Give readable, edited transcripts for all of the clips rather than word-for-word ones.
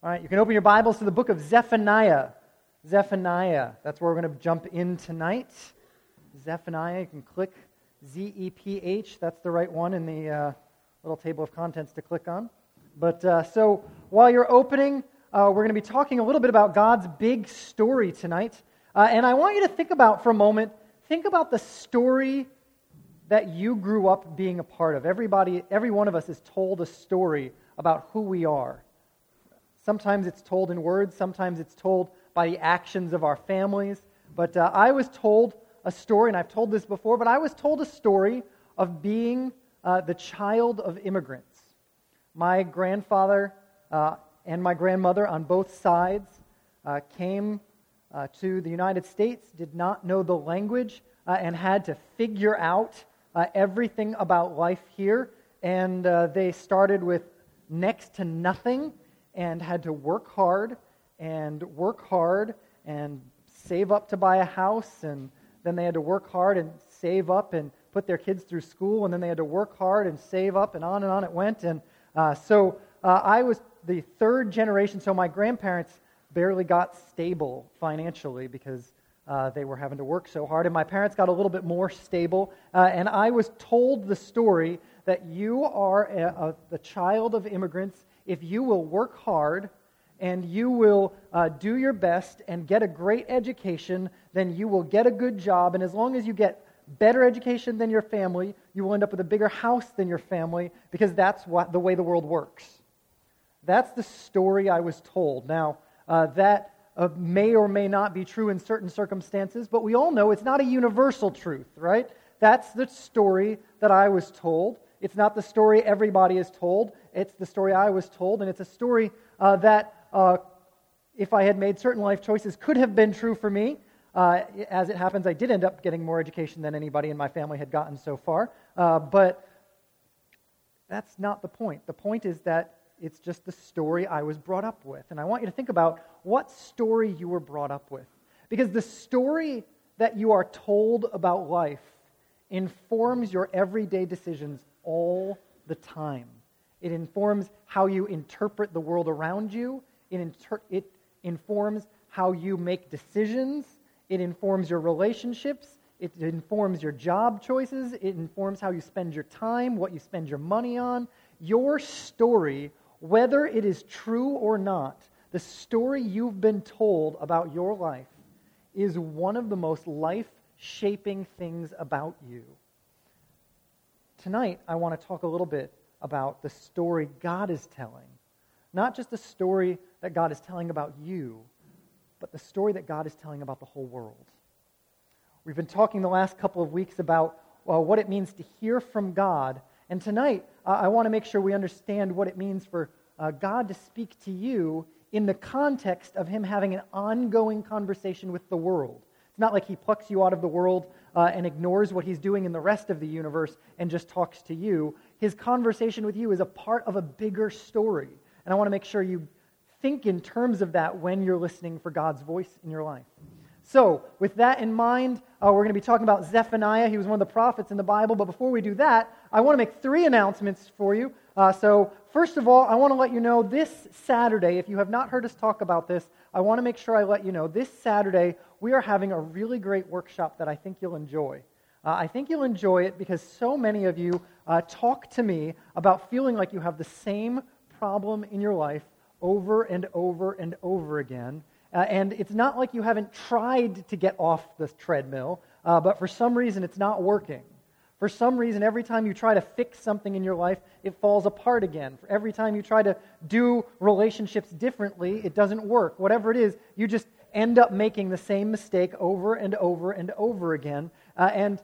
All right, you can open your Bibles to the book of Zephaniah. Zephaniah, that's where we're going to jump in tonight. Zephaniah, you can click Z-E-P-H, that's the right one in the little table of contents to click on. But so while you're opening, we're going to be talking a little bit about God's big story tonight. And I want you to think about for a moment, think about the story that you grew up being a part of. Every one of us is told a story about who we are. Sometimes it's told in words, sometimes it's told by the actions of our families. But I was told a story, and I've told this before, but I was told a story of being the child of immigrants. My grandfather and my grandmother on both sides came to the United States, did not know the language, and had to figure out everything about life here. And they started with next to nothing, and had to work hard and save up to buy a house, and then they had to work hard and save up and put their kids through school, and then they had to work hard and save up, and on it went. And so I was the third generation, so my grandparents barely got stable financially because they were having to work so hard, and my parents got a little bit more stable, and I was told the story that you are the child of immigrants. If you will work hard and you will do your best and get a great education, then you will get a good job. And as long as you get better education than your family, you will end up with a bigger house than your family, because that's the way the world works. That's the story I was told. Now, that may or may not be true in certain circumstances, but we all know it's not a universal truth, right? That's the story that I was told. It's not the story everybody is told. It's the story I was told, and it's a story that, if I had made certain life choices, could have been true for me. As it happens, I did end up getting more education than anybody in my family had gotten so far. But that's not the point. The point is that it's just the story I was brought up with. And I want you to think about what story you were brought up with. Because the story that you are told about life informs your everyday decisions all the time. It informs how you interpret the world around you. It informs how you make decisions. It informs your relationships. It informs your job choices. It informs how you spend your time, what you spend your money on. Your story, whether it is true or not, the story you've been told about your life is one of the most life-shaping things about you. Tonight, I want to talk a little bit about the story God is telling. Not just the story that God is telling about you, but the story that God is telling about the whole world. We've been talking the last couple of weeks about what it means to hear from God. And tonight, I want to make sure we understand what it means for God to speak to you in the context of Him having an ongoing conversation with the world. It's not like He plucks you out of the world and ignores what He's doing in the rest of the universe and just talks to you. His conversation with you is a part of a bigger story. And I want to make sure you think in terms of that when you're listening for God's voice in your life. So, with that in mind, we're going to be talking about Zephaniah. He was one of the prophets in the Bible. But before we do that, I want to make 3 announcements for you. So, first of all, I want to let you know this Saturday, if you have not heard us talk about this, I want to make sure I let you know, this Saturday, we are having a really great workshop that I think you'll enjoy. I think you'll enjoy it because so many of you talk to me about feeling like you have the same problem in your life over and over and over again. And it's not like you haven't tried to get off the treadmill, but for some reason it's not working. For some reason, every time you try to fix something in your life, it falls apart again. Every time you try to do relationships differently, it doesn't work. Whatever it is, you just end up making the same mistake over and over and over again. And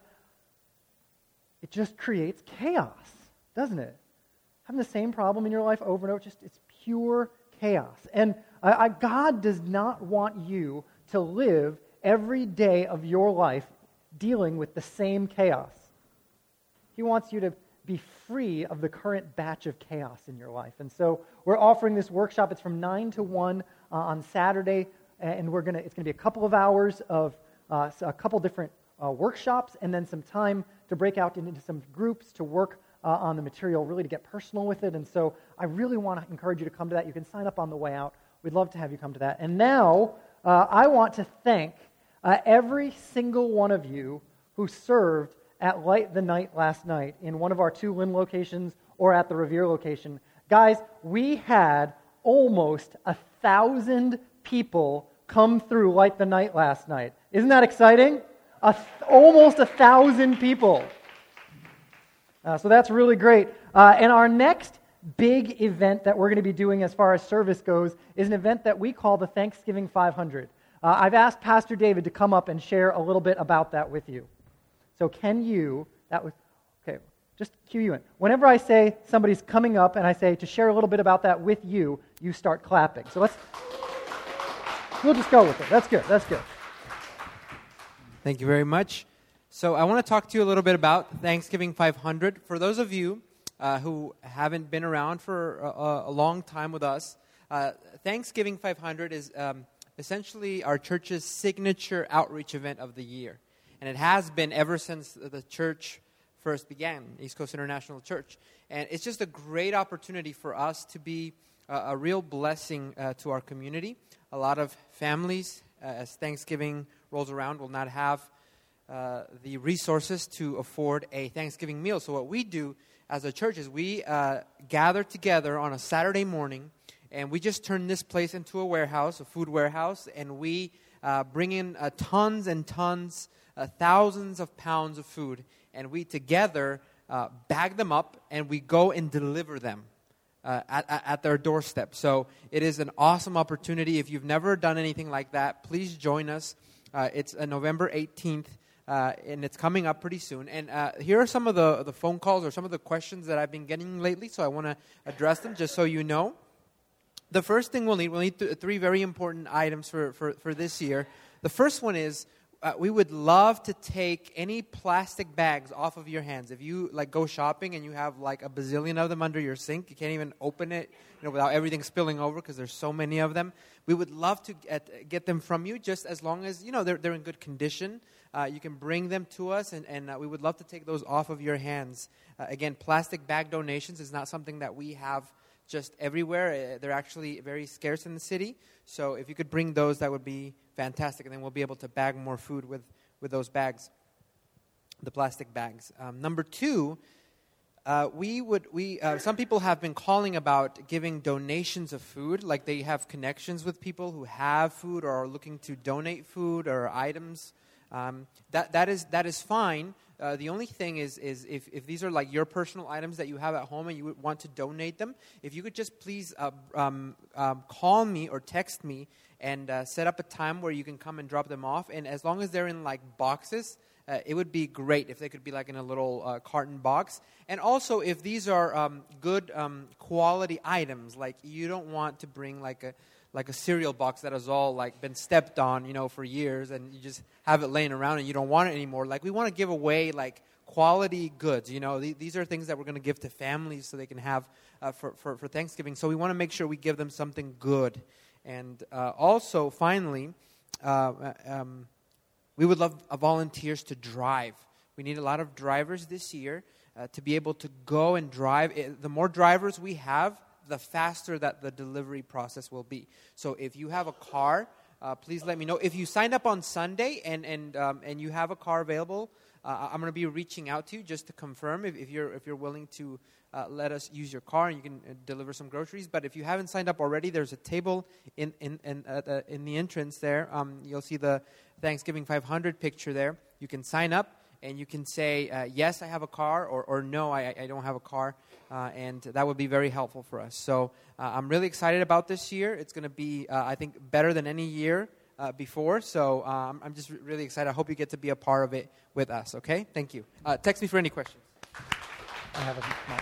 it just creates chaos, doesn't it? Having the same problem in your life over and over, it's pure chaos. And God does not want you to live every day of your life dealing with the same chaos. He wants you to be free of the current batch of chaos in your life. And so we're offering this workshop. It's from 9 to 1 on Saturday, and it's going to be a couple of hours of a couple different workshops, and then some time to break out into some groups to work on the material, really to get personal with it. And so I really want to encourage you to come to that. You can sign up on the way out, we'd love to have you come to that. And now, I want to thank every single one of you who served at Light the Night last night in one of our 2 Lynn locations or at the Revere location. Guys, we had almost 1,000 people come through Light the Night last night. Isn't that exciting? Almost 1,000 people. So that's really great. And our next big event that we're going to be doing as far as service goes is an event that we call the Thanksgiving 500. I've asked Pastor David to come up and share a little bit about that with you. So can you, okay, just cue you in. Whenever I say somebody's coming up and I say to share a little bit about that with you, you start clapping. So we'll just go with it. That's good. Thank you very much. So I want to talk to you a little bit about Thanksgiving 500. For those of you who haven't been around for a long time with us, Thanksgiving 500 is essentially our church's signature outreach event of the year. And it has been ever since the church first began, East Coast International Church. And it's just a great opportunity for us to be a real blessing to our community. A lot of families, as Thanksgiving rolls around, will not have the resources to afford a Thanksgiving meal. So what we do as a church is we gather together on a Saturday morning, and we just turn this place into a warehouse, a food warehouse, and we bring in tons and tons, thousands of pounds of food, and we together bag them up, and we go and deliver them at their doorstep. So it is an awesome opportunity. If you've never done anything like that, please join us. It's November 18th, and it's coming up pretty soon. And here are some of the phone calls or some of the questions that I've been getting lately, so I want to address them just so you know. The first thing we'll need 3 very important items for this year. The first one is we would love to take any plastic bags off of your hands. If you go shopping and you have a bazillion of them under your sink, you can't even open it without everything spilling over because there's so many of them. We would love to get them from you, just as long as they're in good condition. You can bring them to us, and we would love to take those off of your hands. Again, plastic bag donations is not something that we have just everywhere. They're actually very scarce in the city. So if you could bring those, that would be fantastic. And then we'll be able to bag more food with those bags, the plastic bags. Number 2, some people have been calling about giving donations of food, like they have connections with people who have food or are looking to donate food or items. That is fine. The only thing is if these are your personal items that you have at home and you would want to donate them, if you could just please call me or text me and set up a time where you can come and drop them off. And as long as they're in boxes, it would be great if they could be in a little carton box. And also if these are good quality items, you don't want to bring a cereal box that has all been stepped on, for years, and you just have it laying around and you don't want it anymore. We want to give away quality goods. These are things that we're going to give to families so they can have for Thanksgiving. So we want to make sure we give them something good. And also, finally, we would love volunteers to drive. We need a lot of drivers this year to be able to go and drive. The more drivers we have, the faster that the delivery process will be. So if you have a car, please let me know. If you signed up on Sunday and you have a car available, I'm going to be reaching out to you just to confirm if you're willing to let us use your car and you can deliver some groceries. But if you haven't signed up already, there's a table in the entrance there. You'll see the Thanksgiving 500 picture there. You can sign up. And you can say, yes, I have a car, or no, I don't have a car. And that would be very helpful for us. So I'm really excited about this year. It's going to be, I think, better than any year before. So I'm just really excited. I hope you get to be a part of it with us, okay? Thank you. Text me for any questions. I have a mic.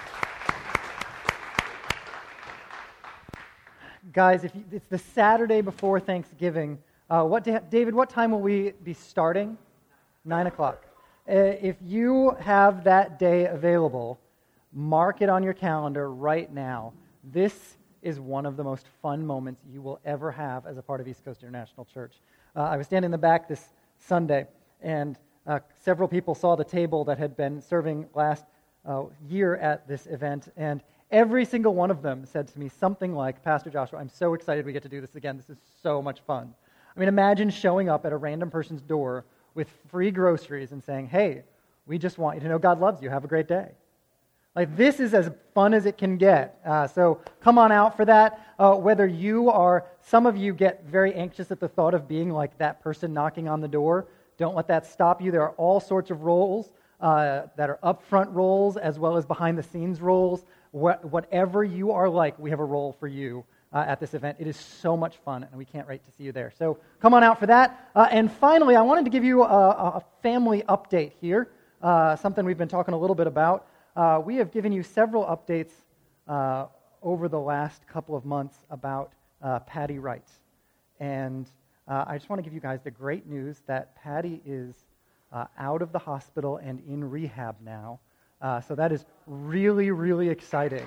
Guys, it's the Saturday before Thanksgiving. David, what time will we be starting? 9 o'clock. If you have that day available, mark it on your calendar right now. This is one of the most fun moments you will ever have as a part of East Coast International Church. I was standing in the back this Sunday, and several people saw the table that had been serving last year at this event, and Every single one of them said to me something like, Pastor Joshua, I'm so excited we get to do this again. This is so much fun. I mean, imagine showing up at a random person's door with free groceries and saying, hey, we just want you to know God loves you. Have a great day. Like, this is as fun as it can get. So come on out for that. Whether you are, some of you get very anxious at the thought of being like that person knocking on the door. Don't let that stop you. There are all sorts of roles that are upfront roles as well as behind-the-scenes roles. Whatever you are like, we have a role for you at this event. It is so much fun, and we can't wait to see you there. So come on out for that. And finally, I wanted to give you a family update here, something we've been talking a little bit about. We have given you several updates over the last couple of months about Patty Wright. And I just want to give you guys the great news that Patty is out of the hospital and in rehab now. So that is really, really exciting.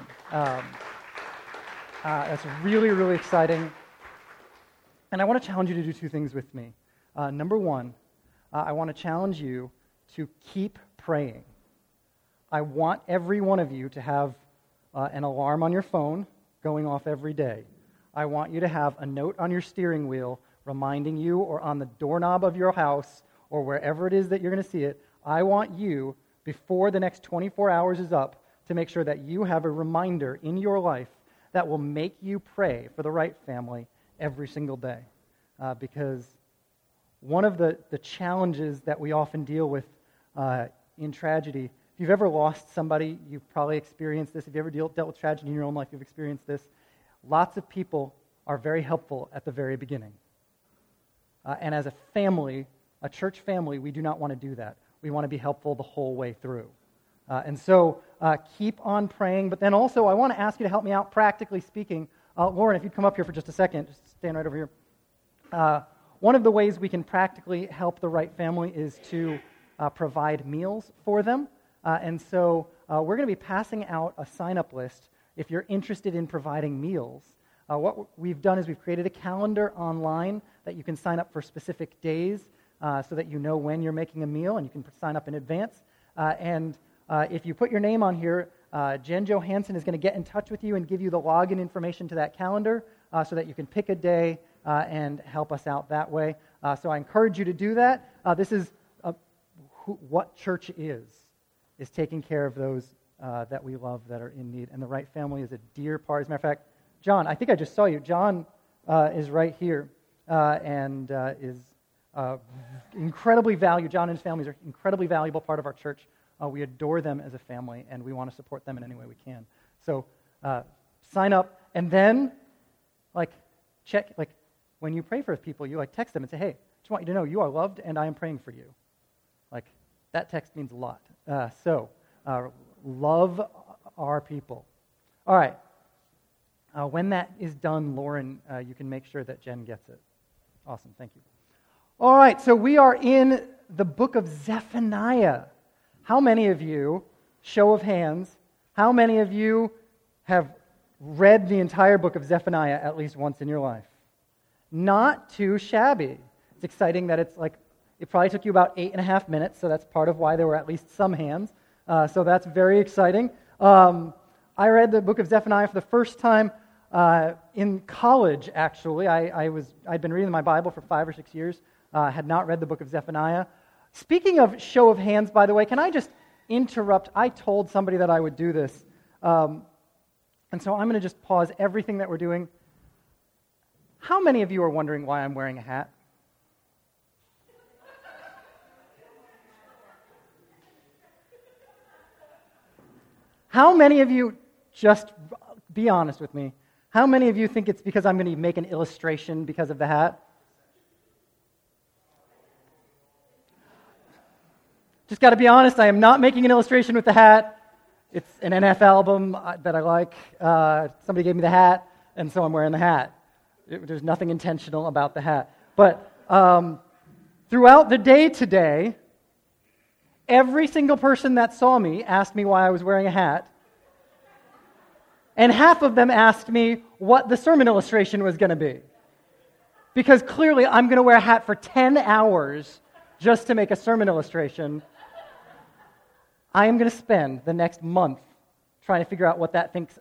That's really, really exciting. And I want to challenge you to do two things with me. Number one, I want to challenge you to keep praying. I want every one of you to have an alarm on your phone going off every day. I want you to have a note on your steering wheel reminding you, or on the doorknob of your house, or wherever it is that you're going to see it. I want you, before the next 24 hours is up, to make sure that you have a reminder in your life that will make you pray for the Wright family every single day. Because one of the challenges that we often deal with in tragedy, if you've ever lost somebody, you've probably experienced this. If you ever dealt with tragedy in your own life, you've experienced this. Lots of people are very helpful at the very beginning. And as a family, a church family, we do not want to do that. We want to be helpful the whole way through. And so keep on praying. But then also, I want to ask you to help me out, practically speaking. Lauren, if you'd come up here for just a second, just stand right over here. One of the ways we can practically help the Wright family is to provide meals for them. And so we're going to be passing out a sign-up list if you're interested in providing meals. What we've done is we've created a calendar online that you can sign up for specific days so that you know when you're making a meal, and you can sign up in advance. And if you put your name on here, Jen Johansson is going to get in touch with you and give you the login information to that calendar so that you can pick a day and help us out that way. So I encourage you to do that. This is what church is taking care of those that we love that are in need. And the Wright family is a dear part. As a matter of fact, John, I think I just saw you. John is right here and is incredibly valued. John and his family are an incredibly valuable part of our church. We adore them as a family, and we want to support them in any way we can. So sign up, and then check, when you pray for people, you text them and say, hey, I just want you to know you are loved, and I am praying for you. That text means a lot. So love our people. All right. When that is done, Lauren, you can make sure that Jen gets it. Awesome, thank you. All right, so we are in the book of Zephaniah. How many of you, show of hands, how many of you have read the entire book of Zephaniah at least once in your life? Not too shabby. It's exciting that it probably took you about 8.5 minutes, so that's part of why there were at least some hands. So that's very exciting. I read the book of Zephaniah for the first time in college, actually. I'd been reading my Bible for 5 or 6 years, had not read the book of Zephaniah. Speaking of show of hands, by the way, can I just interrupt? I told somebody that I would do this, and so I'm going to just pause everything that we're doing. How many of you are wondering why I'm wearing a hat? How many of you, just be honest with me, how many of you think it's because I'm going to make an illustration because of the hat? Just got to be honest, I am not making an illustration with the hat. It's an NF album that I like. Somebody gave me the hat, and so I'm wearing the hat. There's nothing intentional about the hat. But throughout the day today, every single person that saw me asked me why I was wearing a hat. And half of them asked me what the sermon illustration was going to be. Because clearly I'm going to wear a hat for 10 hours just to make a sermon illustration. I am going to spend the next month trying to figure out what that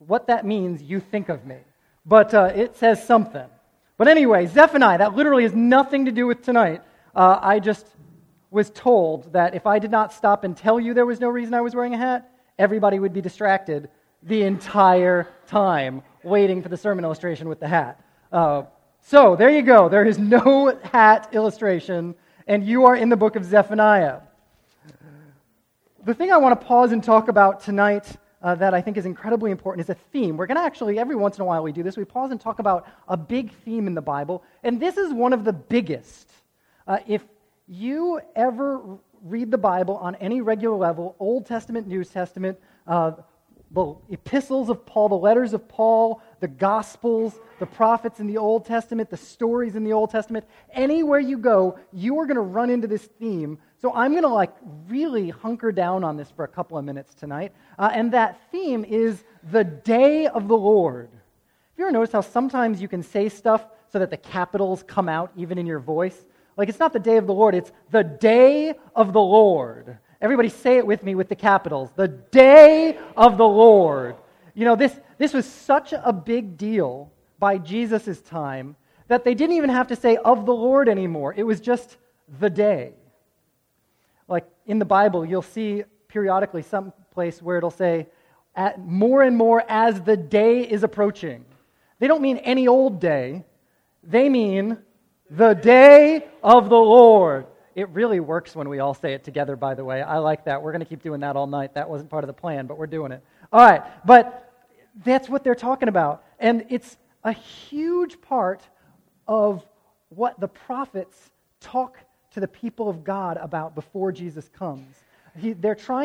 what that means, you think of me. But it says something. But anyway, Zephaniah, that literally has nothing to do with tonight. I just was told that if I did not stop and tell you there was no reason I was wearing a hat, everybody would be distracted the entire time waiting for the sermon illustration with the hat. So there you go. There is no hat illustration, and you are in the book of Zephaniah. The thing I want to pause and talk about tonight that I think is incredibly important is a theme. We're going to actually, every once in a while we do this, we pause and talk about a big theme in the Bible, and this is one of the biggest. If you ever read the Bible on any regular level, Old Testament, New Testament, the epistles of Paul, the letters of Paul, the Gospels, the prophets in the Old Testament, the stories in the Old Testament, anywhere you go, you are going to run into this theme. So I'm going to really hunker down on this for a couple of minutes tonight. And that theme is the day of the Lord. Have you ever noticed how sometimes you can say stuff so that the capitals come out even in your voice? Like, it's not the day of the Lord, it's the day of the Lord. Everybody say it with me with the capitals. The day of the Lord. You know, this was such a big deal by Jesus' time that they didn't even have to say of the Lord anymore. It was just the day. Like in the Bible, you'll see periodically some place where it'll say, more and more as the day is approaching. They don't mean any old day. They mean the day of the Lord. It really works when we all say it together, by the way. I like that. We're going to keep doing that all night. That wasn't part of the plan, but we're doing it. All right, but that's what they're talking about. And it's a huge part of what the prophets talk to the people of God about before Jesus comes. The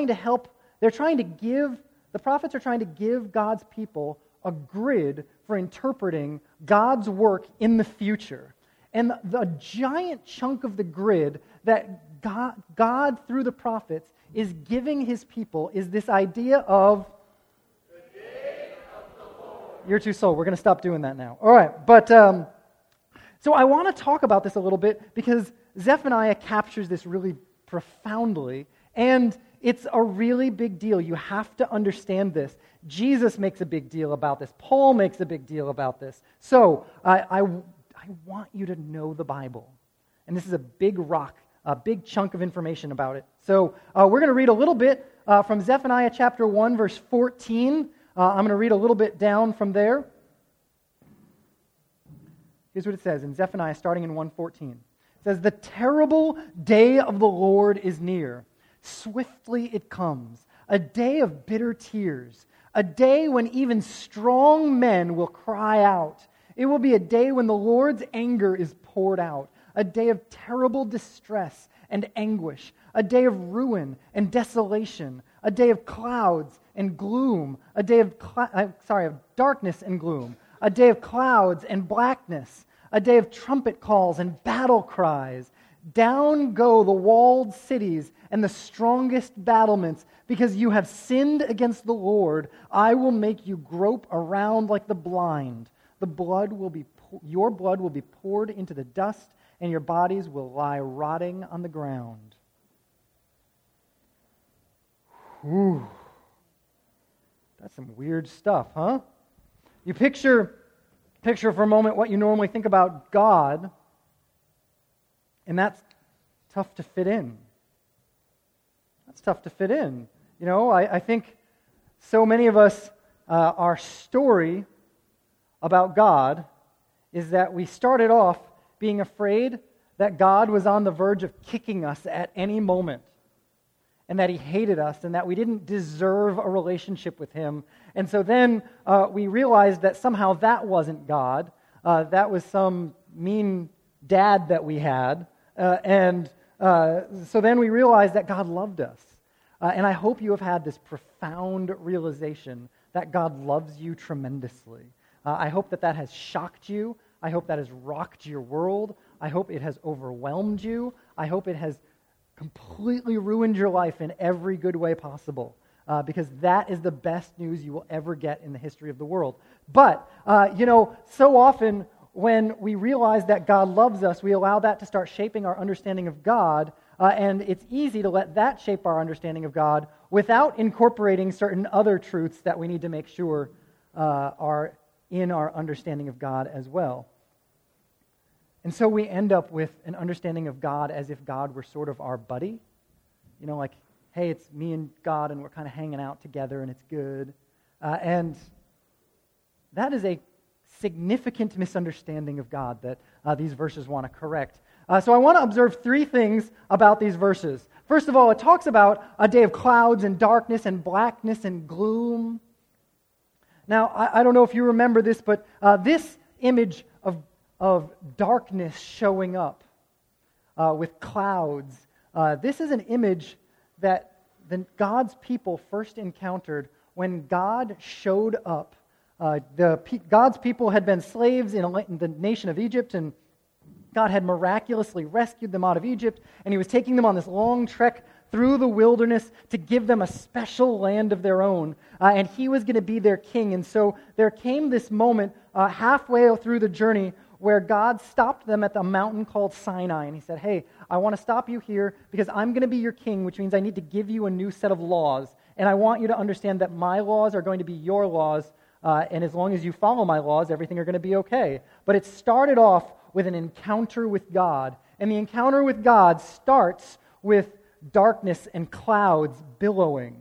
prophets are trying to give God's people a grid for interpreting God's work in the future. And the giant chunk of the grid that God through the prophets is giving his people is this idea of the day of the Lord. You're too slow. We're going to stop doing that now. All right, but so I want to talk about this a little bit because Zephaniah captures this really profoundly, and it's a really big deal. You have to understand this. Jesus makes a big deal about this. Paul makes a big deal about this. So I want you to know the Bible. And this is a big rock, a big chunk of information about it. So we're going to read a little bit from Zephaniah chapter 1, verse 14. I'm going to read a little bit down from there. Here's what it says in Zephaniah, starting in 1:14. It says, "The terrible day of the Lord is near. Swiftly it comes, a day of bitter tears, a day when even strong men will cry out. It will be a day when the Lord's anger is poured out, a day of terrible distress and anguish, a day of ruin and desolation, a day of clouds and gloom, a day of darkness and gloom, a day of clouds and blackness, a day of trumpet calls and battle cries. Down go the walled cities and the strongest battlements, because you have sinned against the Lord. I will make you grope around like the blind. Your blood will be poured into the dust, and your bodies will lie rotting on the ground." Whew. That's some weird stuff, huh? You picture for a moment what you normally think about God, and that's tough to fit in. That's tough to fit in. You know, I think so many of us, our story about God is that we started off being afraid that God was on the verge of kicking us at any moment, and that he hated us, and that we didn't deserve a relationship with him. And so then we realized that somehow that wasn't God. That was some mean dad that we had. So then we realized that God loved us. And I hope you have had this profound realization that God loves you tremendously. I hope that has shocked you. I hope that has rocked your world. I hope it has overwhelmed you. I hope it has completely ruined your life in every good way possible, because that is the best news you will ever get in the history of the world. But, so often when we realize that God loves us, we allow that to start shaping our understanding of God, and it's easy to let that shape our understanding of God without incorporating certain other truths that we need to make sure are in our understanding of God as well. And so we end up with an understanding of God as if God were sort of our buddy. You know, like, hey, it's me and God, and we're kind of hanging out together, and it's good. And that is a significant misunderstanding of God that these verses want to correct. So I want to observe three things about these verses. First of all, it talks about a day of clouds and darkness and blackness and gloom. Now, I don't know if you remember this, but this image of darkness showing up with clouds, this is an image that God's people first encountered when God showed up. God's people had been slaves in the nation of Egypt, and God had miraculously rescued them out of Egypt, and He was taking them on this long trek through the wilderness to give them a special land of their own, and He was going to be their king. And so there came this moment halfway through the journey where God stopped them at the mountain called Sinai, and He said, hey, I want to stop you here because I'm going to be your king, which means I need to give you a new set of laws, and I want you to understand that my laws are going to be your laws, and as long as you follow my laws, everything are going to be okay. But it started off with an encounter with God, and the encounter with God starts with darkness and clouds billowing.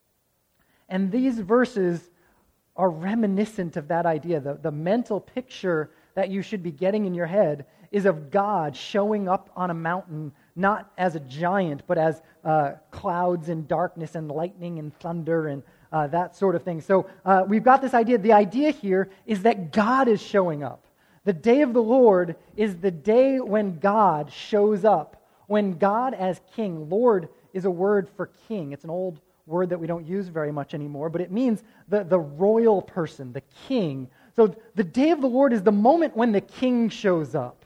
And these verses are reminiscent of that idea. The mental picture that you should be getting in your head is of God showing up on a mountain, not as a giant, but as clouds and darkness and lightning and thunder and that sort of thing. So we've got this idea. The idea here is that God is showing up. The day of the Lord is the day when God shows up, when God as king. Lord is a word for king. It's an old word that we don't use very much anymore, but it means the royal person, the king. So the day of the Lord is the moment when the king shows up.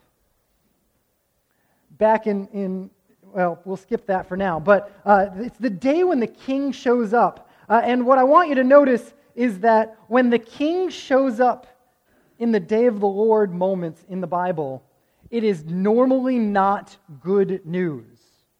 Back well, we'll skip that for now, but it's the day when the king shows up. And what I want you to notice is that when the king shows up in the day of the Lord moments in the Bible, it is normally not good news.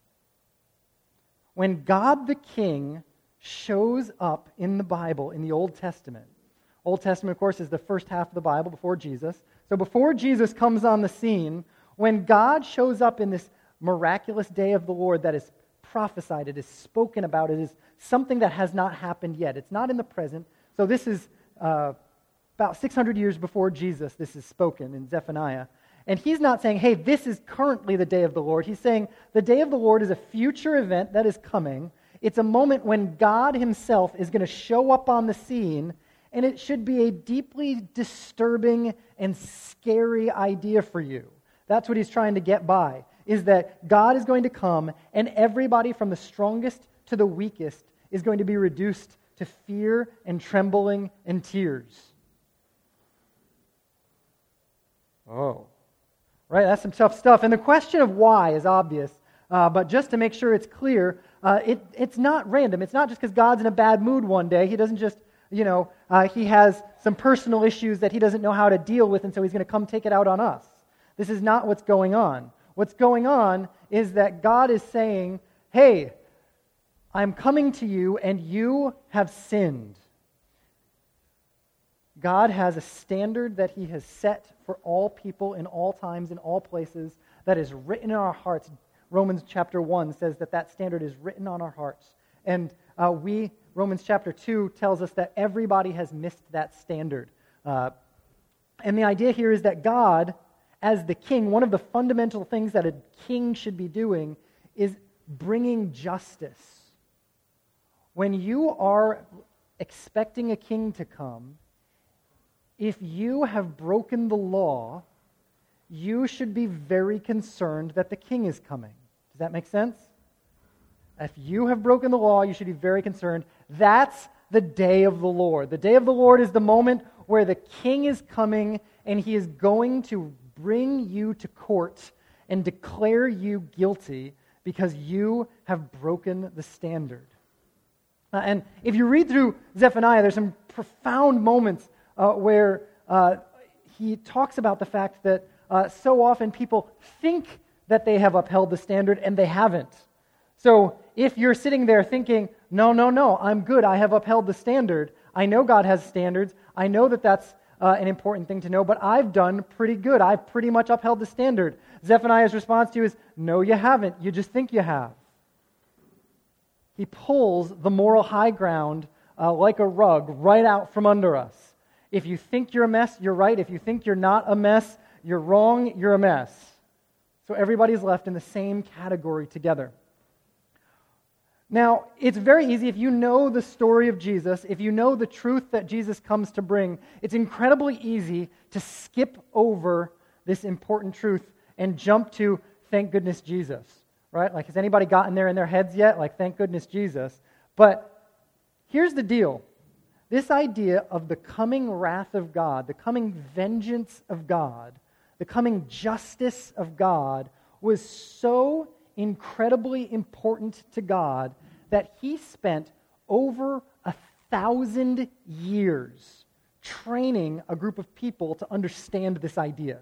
When God the King shows up in the Bible, in the Old Testament, Old Testament, of course, is the first half of the Bible before Jesus. So before Jesus comes on the scene, when God shows up in this miraculous day of the Lord that is prophesied, it is spoken about, it is something that has not happened yet. It's not in the present. So this is about 600 years before Jesus, this is spoken in Zephaniah. And he's not saying, hey, this is currently the day of the Lord. He's saying the day of the Lord is a future event that is coming. It's a moment when God Himself is going to show up on the scene, and it should be a deeply disturbing and scary idea for you. That's what He's trying to get by, is that God is going to come, and everybody from the strongest to the weakest is going to be reduced to fear and trembling and tears. Oh, right, that's some tough stuff. And the question of why is obvious, but just to make sure it's clear, it's not random. It's not just because God's in a bad mood one day. He doesn't just, He has some personal issues that He doesn't know how to deal with, and so He's going to come take it out on us. This is not what's going on. What's going on is that God is saying, hey, I'm coming to you, and you have sinned. God has a standard that He has set for all people in all times, in all places, that is written in our hearts. Romans chapter 1 says that standard is written on our hearts. And Romans chapter 2 tells us that everybody has missed that standard. And the idea here is that God, as the king, one of the fundamental things that a king should be doing is bringing justice. When you are expecting a king to come, if you have broken the law, you should be very concerned that the king is coming. Does that make sense? If you have broken the law, you should be very concerned. That's the day of the Lord. The day of the Lord is the moment where the king is coming and he is going to bring you to court and declare you guilty because you have broken the standard. And if you read through Zephaniah, there's some profound moments where he talks about the fact that so often people think that they have upheld the standard and they haven't. So if you're sitting there thinking, no, I'm good, I have upheld the standard, I know God has standards. I know that that's an important thing to know, but I've done pretty good. I've pretty much upheld the standard. Zephaniah's response to you is, no, you haven't. You just think you have. He pulls the moral high ground like a rug right out from under us. If you think you're a mess, you're right. If you think you're not a mess, you're wrong, you're a mess. So everybody's left in the same category together. Now, it's very easy if you know the story of Jesus, if you know the truth that Jesus comes to bring, it's incredibly easy to skip over this important truth and jump to, thank goodness Jesus, right? Like, has anybody gotten there in their heads yet? Like, thank goodness Jesus. But here's the deal. This idea of the coming wrath of God, the coming vengeance of God, the coming justice of God was so incredibly important to God that he spent over 1,000 years training a group of people to understand this idea.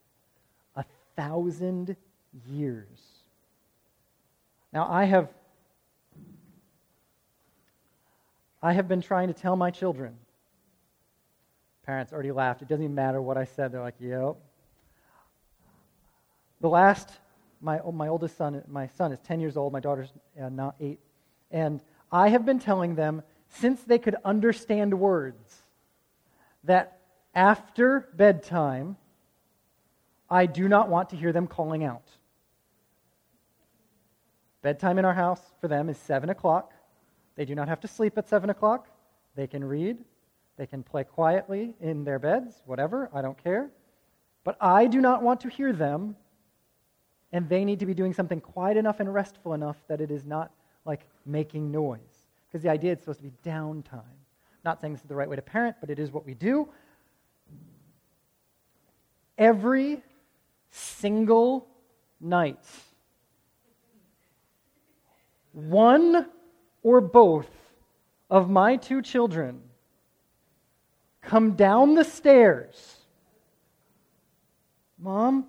1,000 years. Now, I have been trying to tell my children. Parents already laughed. It doesn't even matter what I said. They're like, yep. My oldest son, my son is 10 years old. My daughter's now 8. And I have been telling them, since they could understand words, that after bedtime, I do not want to hear them calling out. Bedtime in our house for them is 7 o'clock. They do not have to sleep at 7 o'clock. They can read. They can play quietly in their beds, whatever. I don't care. But I do not want to hear them, and they need to be doing something quiet enough and restful enough that it is not like making noise. Because the idea is supposed to be downtime. Not saying this is the right way to parent, but it is what we do. Every single night, one or both of my 2 children come down the stairs. Mom,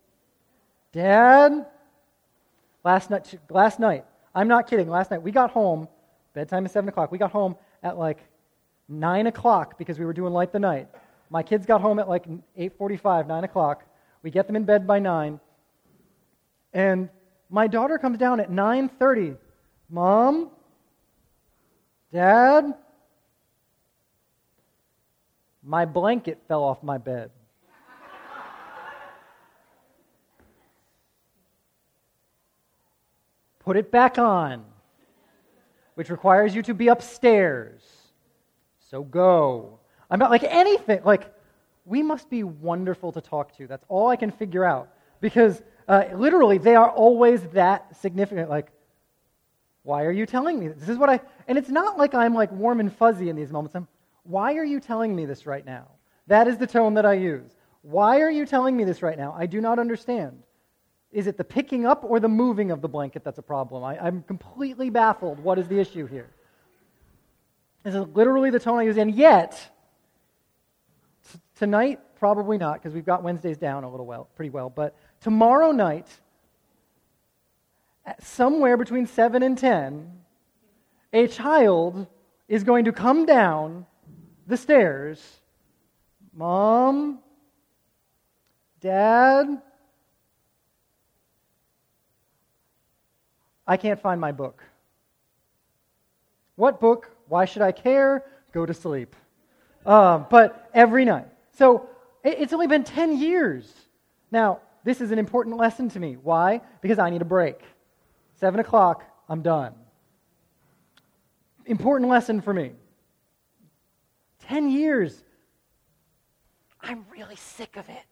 Dad, last night, I'm not kidding, last night we got home, bedtime is 7 o'clock, we got home at like 9 o'clock because we were doing Light the Night. My kids got home at like 8:45, 9 o'clock. We get them in bed by 9. And my daughter comes down at 9:30. Mom, Dad, my blanket fell off my bed. Put it back on, which requires you to be upstairs. So go. I'm not like anything. Like, we must be wonderful to talk to. That's all I can figure out. Because literally, they are always that significant. Like, why are you telling me this? This is what and it's not like I'm like warm and fuzzy in these moments. Why are you telling me this right now? That is the tone that I use. Why are you telling me this right now? I do not understand. Is it the picking up or the moving of the blanket that's a problem? I'm completely baffled. What is the issue here? This is literally the tone I use, and yet, tonight, probably not, because we've got Wednesdays down pretty well, but tomorrow night, somewhere between 7 and 10, a child is going to come down the stairs. Mom, Dad, I can't find my book. What book? Why should I care? Go to sleep. But every night. So it's only been 10 years. Now, this is an important lesson to me. Why? Because I need a break. 7 o'clock, I'm done. Important lesson for me. 10 years. I'm really sick of it.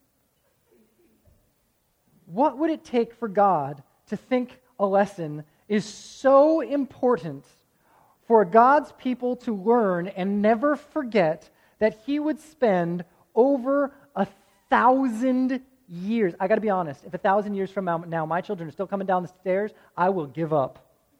What would it take for God to think a lesson is so important for God's people to learn and never forget that he would spend over 1,000 years. I got to be honest, if 1,000 years from now my children are still coming down the stairs, I will give up.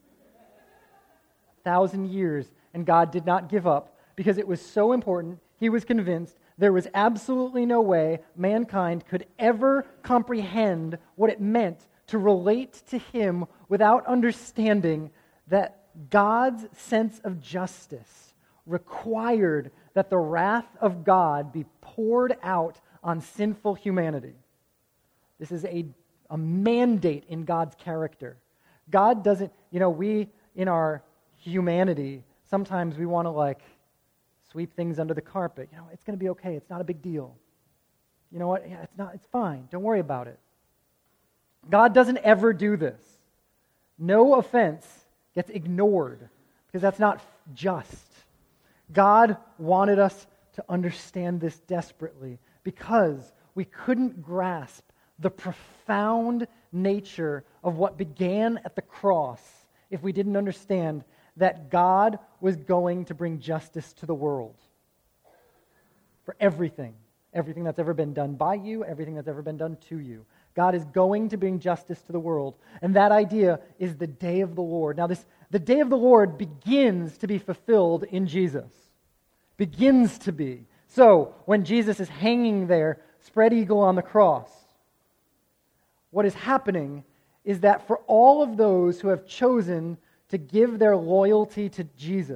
1,000 years, and God did not give up because it was so important. He was convinced there was absolutely no way mankind could ever comprehend what it meant to relate to him without understanding that God's sense of justice required that the wrath of God be poured out on sinful humanity. This is a mandate in God's character. God doesn't, we in our humanity, sometimes we want to sweep things under the carpet. It's going to be okay. It's not a big deal. You know what? Yeah, it's fine. Don't worry about it. God doesn't ever do this. No offense gets ignored because that's not just. God wanted us to understand this desperately because we couldn't grasp the profound nature of what began at the cross if we didn't understand that God was going to bring justice to the world for everything that's ever been done by you, everything that's ever been done to you. God is going to bring justice to the world, and that idea is the day of the Lord. Now, the day of the Lord begins to be fulfilled in Jesus. Begins to be. So, when Jesus is hanging there, spread eagle on the cross, what is happening is that for all of those who have chosen to give their loyalty to Jesus,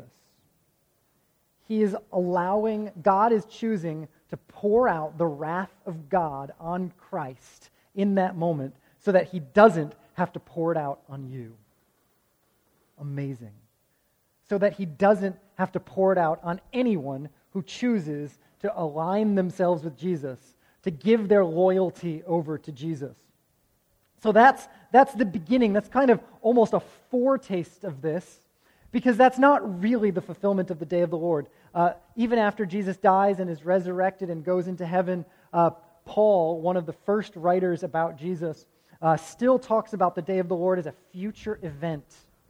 God is choosing to pour out the wrath of God on Christ in that moment so that He doesn't have to pour it out on you. Amazing. So that He doesn't have to pour it out on anyone who chooses to align themselves with Jesus, to give their loyalty over to Jesus. So that's the beginning. That's kind of almost a foretaste of this, because that's not really the fulfillment of the day of the Lord. Even after Jesus dies and is resurrected and goes into heaven, Paul, one of the first writers about Jesus, still talks about the day of the Lord as a future event,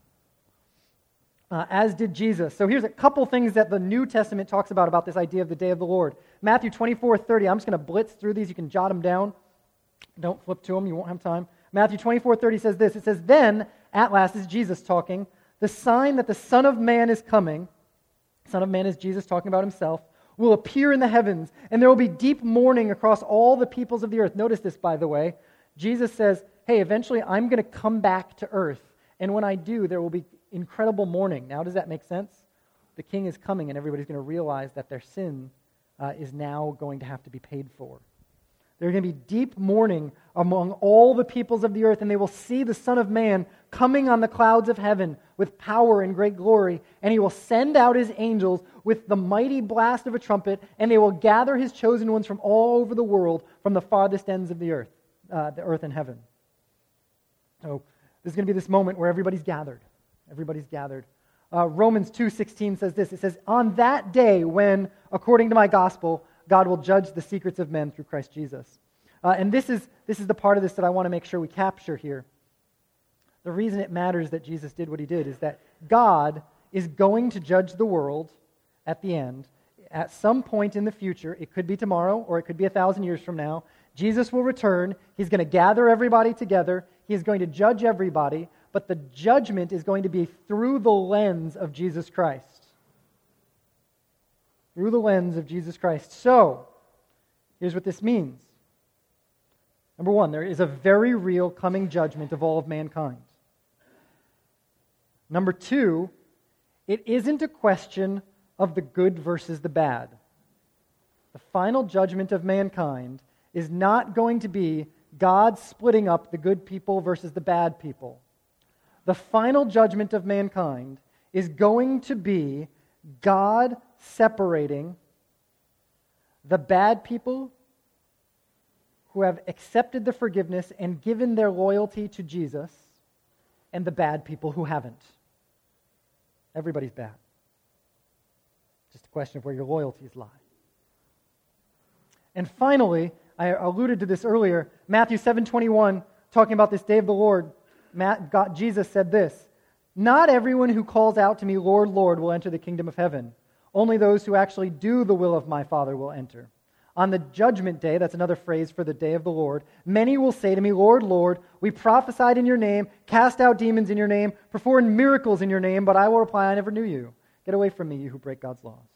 as did Jesus. So here's a couple things that the New Testament talks about this idea of the day of the Lord. Matthew 24:30. I'm just going to blitz through these. You can jot them down. Don't flip to them. You won't have time. Matthew 24:30 says this. It says, "Then, at last," this is Jesus talking, "the sign that the Son of Man is coming," Son of Man is Jesus talking about Himself, "will appear in the heavens, and there will be deep mourning across all the peoples of the earth." Notice this, by the way. Jesus says, hey, eventually I'm going to come back to earth, and when I do, there will be incredible mourning. Now, does that make sense? The King is coming, and everybody's going to realize that their sin is now going to have to be paid for. There's going to be deep mourning among all the peoples of the earth, and they will see the Son of Man coming on the clouds of heaven with power and great glory, and He will send out His angels with the mighty blast of a trumpet, and they will gather His chosen ones from all over the world, from the farthest ends of the earth and heaven. So there's going to be this moment where everybody's gathered. Everybody's gathered. Romans 2:16 says this. It says, "On that day when, according to my gospel, God will judge the secrets of men through Christ Jesus." And this is the part of this that I want to make sure we capture here. The reason it matters that Jesus did what He did is that God is going to judge the world at the end. At some point in the future, it could be tomorrow or it could be 1,000 years from now, Jesus will return. He's going to gather everybody together. He is going to judge everybody, but the judgment is going to be through the lens of Jesus Christ. Through the lens of Jesus Christ. So, here's what this means. Number one, there is a very real coming judgment of all of mankind. Number two, it isn't a question of the good versus the bad. The final judgment of mankind is not going to be God splitting up the good people versus the bad people. The final judgment of mankind is going to be God separating the bad people who have accepted the forgiveness and given their loyalty to Jesus and the bad people who haven't. Everybody's bad. Just a question of where your loyalties lie. And finally, I alluded to this earlier, Matthew 7:21, talking about this day of the Lord, Jesus said this, "Not everyone who calls out to me, 'Lord, Lord,' will enter the kingdom of heaven. Only those who actually do the will of my Father will enter. On the judgment day," that's another phrase for the day of the Lord, "many will say to me, 'Lord, Lord, we prophesied in your name, cast out demons in your name, performed miracles in your name,' but I will reply, 'I never knew you. Get away from me, you who break God's laws.'"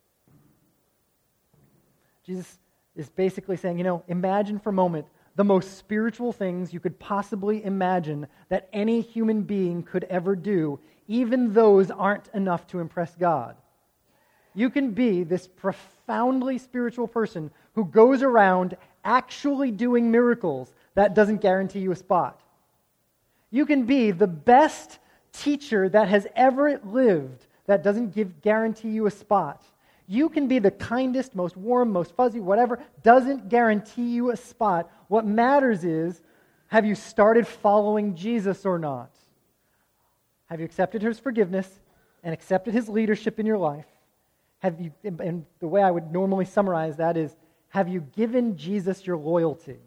Jesus is basically saying, imagine for a moment the most spiritual things you could possibly imagine that any human being could ever do. Even those aren't enough to impress God. You can be this profoundly spiritual person who goes around actually doing miracles. That doesn't guarantee you a spot. You can be the best teacher that has ever lived. That doesn't guarantee you a spot. You can be the kindest, most warm, most fuzzy, whatever. Doesn't guarantee you a spot. What matters is, have you started following Jesus or not? Have you accepted his forgiveness and accepted his leadership in your life? Have you, and the way I would normally summarize that is, have you given Jesus your loyalty?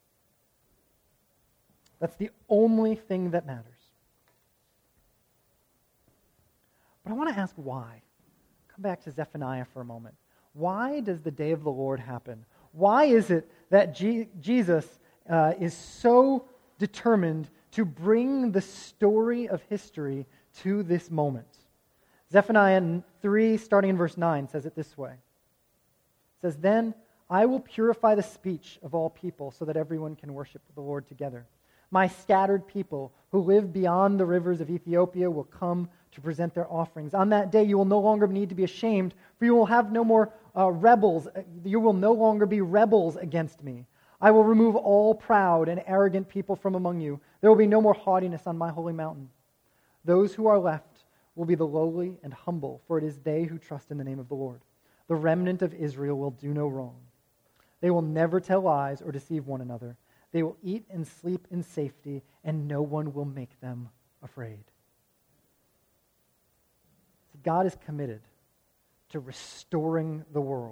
That's the only thing that matters. But I want to ask why. Come back to Zephaniah for a moment. Why does the day of the Lord happen? Why is it that Jesus is so determined to bring the story of history to this moment? Zephaniah 3, starting in verse 9, says it this way. It says, "Then I will purify the speech of all people so that everyone can worship the Lord together. My scattered people who live beyond the rivers of Ethiopia will come to present their offerings. On that day you will no longer need to be ashamed, for you will have no more rebels. You will no longer be rebels against me. I will remove all proud and arrogant people from among you. There will be no more haughtiness on my holy mountain. Those who are left will be the lowly and humble, for it is they who trust in the name of the Lord. The remnant of Israel will do no wrong. They will never tell lies or deceive one another. They will eat and sleep in safety, and no one will make them afraid." See, God is committed to restoring the world,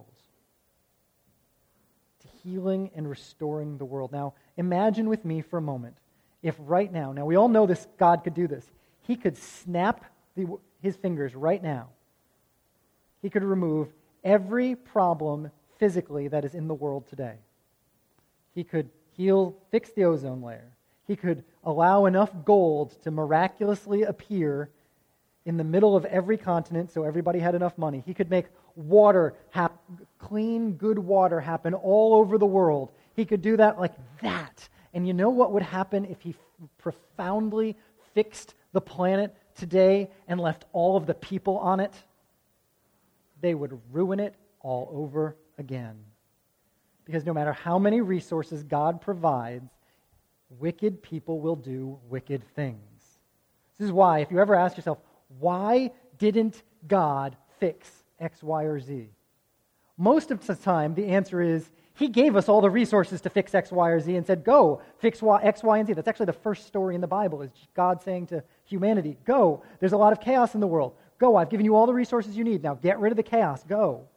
to healing and restoring the world. Now, imagine with me for a moment if right now we all know this, God could do this. He could snap his fingers right now. He could remove every problem physically that is in the world today. He could fix the ozone layer. He could allow enough gold to miraculously appear in the middle of every continent so everybody had enough money. He could make water, clean, good water happen all over the world. He could do that like that. And you know what would happen if he profoundly fixed the planet today and left all of the people on it? They would ruin it all over again. Because no matter how many resources God provides, wicked people will do wicked things. This is why, if you ever ask yourself, why didn't God fix X, Y, or Z? Most of the time, the answer is, he gave us all the resources to fix X, Y, or Z and said, go, fix X, Y, and Z. That's actually the first story in the Bible, is God saying to humanity, go, there's a lot of chaos in the world. Go, I've given you all the resources you need. Now get rid of the chaos. Go.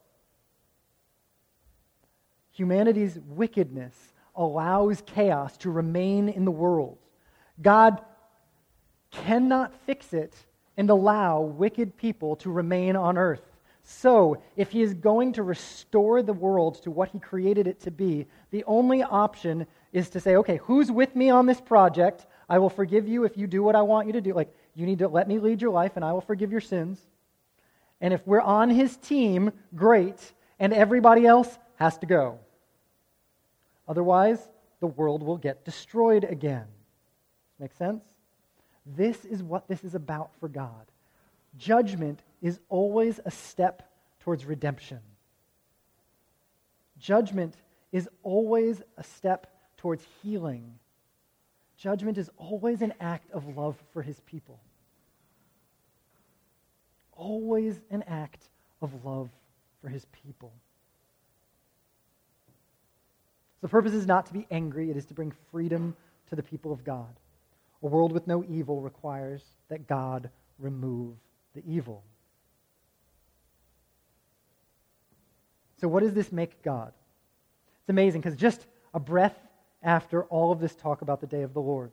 Humanity's wickedness allows chaos to remain in the world. God cannot fix it and allow wicked people to remain on earth. So, if he is going to restore the world to what he created it to be, the only option is to say, okay, who's with me on this project? I will forgive you if you do what I want you to do. Like, you need to let me lead your life and I will forgive your sins. And if we're on his team, great, and everybody else has to go. Otherwise, the world will get destroyed again. Make sense? This is what this is about for God. Judgment is always a step towards redemption. Judgment is always a step towards healing. Judgment is always an act of love for his people. Always an act of love for his people. The purpose is not to be angry, it is to bring freedom to the people of God. A world with no evil requires that God remove the evil. So what does this make God? It's amazing, because just a breath after all of this talk about the day of the Lord,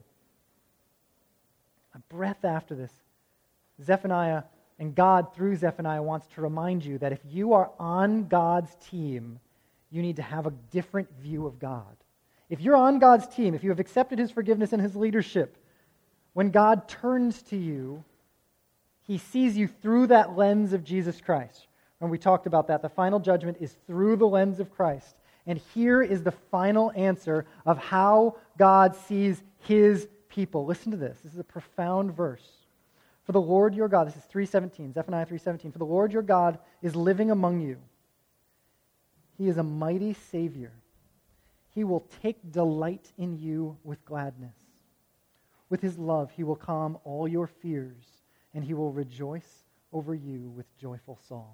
a breath after this, Zephaniah and God through Zephaniah wants to remind you that if you are on God's team, you need to have a different view of God. If you're on God's team, if you have accepted his forgiveness and his leadership, when God turns to you, he sees you through that lens of Jesus Christ. And we talked about that. The final judgment is through the lens of Christ. And here is the final answer of how God sees his people. Listen to this. This is a profound verse. For the Lord your God, this is 3:17, Zephaniah 3:17, for the Lord your God is living among you. He is a mighty Savior. He will take delight in you with gladness. With his love, he will calm all your fears, and he will rejoice over you with joyful song.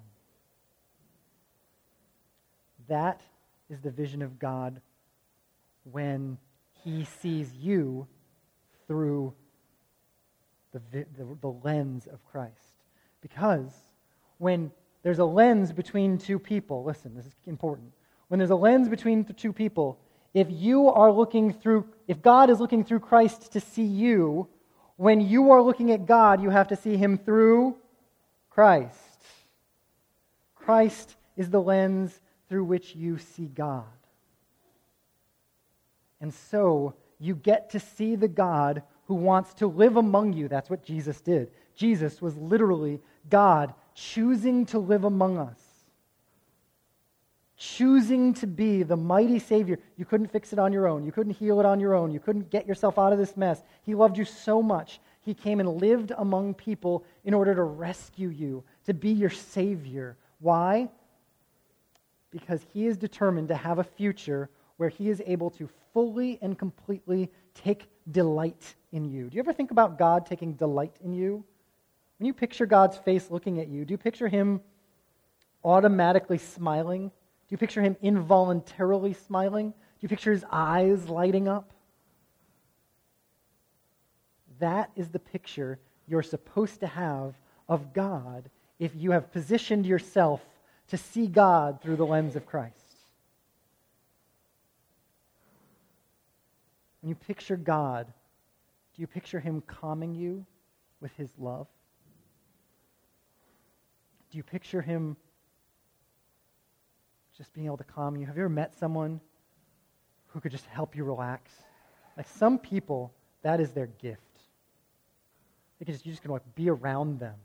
That is the vision of God when he sees you through the lens of Christ. Because when there's a lens between two people, listen, this is important. When there's a lens between the two people, if God is looking through Christ to see you, when you are looking at God, you have to see him through Christ. Christ is the lens through which you see God. And so you get to see the God who wants to live among you. That's what Jesus did. Jesus was literally God choosing to live among us. Choosing to be the mighty Savior. You couldn't fix it on your own. You couldn't heal it on your own. You couldn't get yourself out of this mess. He loved you so much. He came and lived among people in order to rescue you, to be your Savior. Why? Because he is determined to have a future where he is able to fully and completely take delight in you. Do you ever think about God taking delight in you? When you picture God's face looking at you, do you picture him automatically smiling? Do you picture him involuntarily smiling? Do you picture his eyes lighting up? That is the picture you're supposed to have of God if you have positioned yourself to see God through the lens of Christ. When you picture God, do you picture him calming you with his love? Do you picture him just being able to calm you? Have you ever met someone who could just help you relax? Like some people, that is their gift. You're just going to be around them.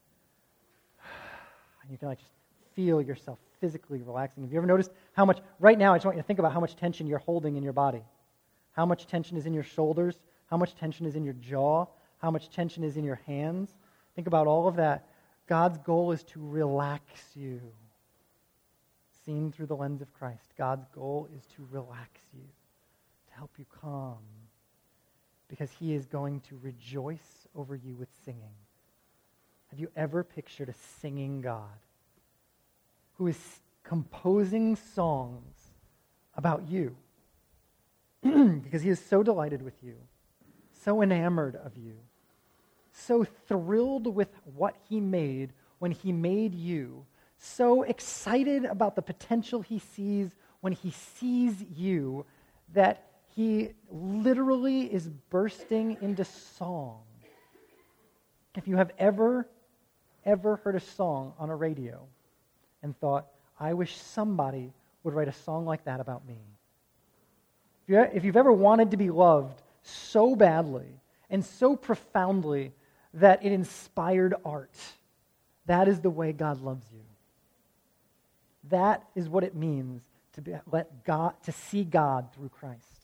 And you can just feel yourself physically relaxing. Have you ever noticed how much, right now I just want you to think about how much tension you're holding in your body. How much tension is in your shoulders? How much tension is in your jaw? How much tension is in your hands? Think about all of that. God's goal is to relax you. Seen through the lens of Christ, God's goal is to relax you, to help you calm, because he is going to rejoice over you with singing. Have you ever pictured a singing God who is composing songs about you because he is so delighted with you, so enamored of you, so thrilled with what he made when he made you, so excited about the potential he sees when he sees you that he literally is bursting into song. If you have ever heard a song on a radio and thought, I wish somebody would write a song like that about me. If you've ever wanted to be loved so badly and so profoundly that it inspired art, that is the way God loves you. That is what it means to see God through Christ.